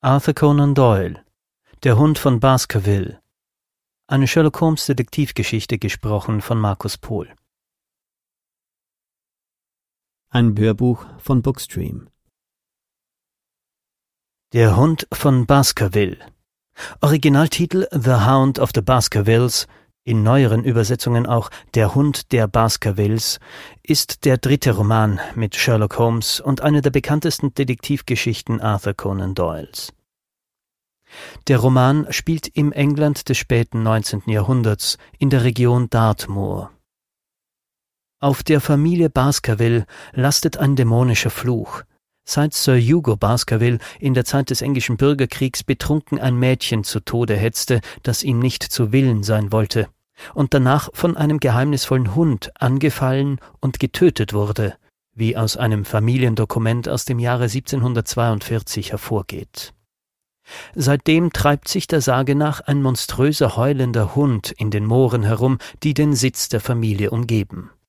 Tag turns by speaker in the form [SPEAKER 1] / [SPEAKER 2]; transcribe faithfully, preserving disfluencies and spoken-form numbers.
[SPEAKER 1] Arthur Conan Doyle, Der Hund von Baskerville. Eine Sherlock Holmes Detektivgeschichte, gesprochen von Markus Pohl.
[SPEAKER 2] Ein Hörbuch von Bookstream.
[SPEAKER 1] Der Hund von Baskerville. Originaltitel The Hound of the Baskervilles, in neueren Übersetzungen auch Der Hund der Baskervilles, ist der dritte Roman mit Sherlock Holmes und eine der bekanntesten Detektivgeschichten Arthur Conan Doyles. Der Roman spielt im England des späten neunzehnten Jahrhunderts in der Region Dartmoor. Auf der Familie Baskerville lastet ein dämonischer Fluch. Seit Sir Hugo Baskerville in der Zeit des englischen Bürgerkriegs betrunken ein Mädchen zu Tode hetzte, das ihm nicht zu Willen sein wollte, und danach von einem geheimnisvollen Hund angefallen und getötet wurde, wie aus einem Familiendokument aus dem Jahre siebzehnhundertzweiundvierzig hervorgeht. Seitdem treibt sich der Sage nach ein monströser heulender Hund in den Mooren herum, die den Sitz der Familie umgeben.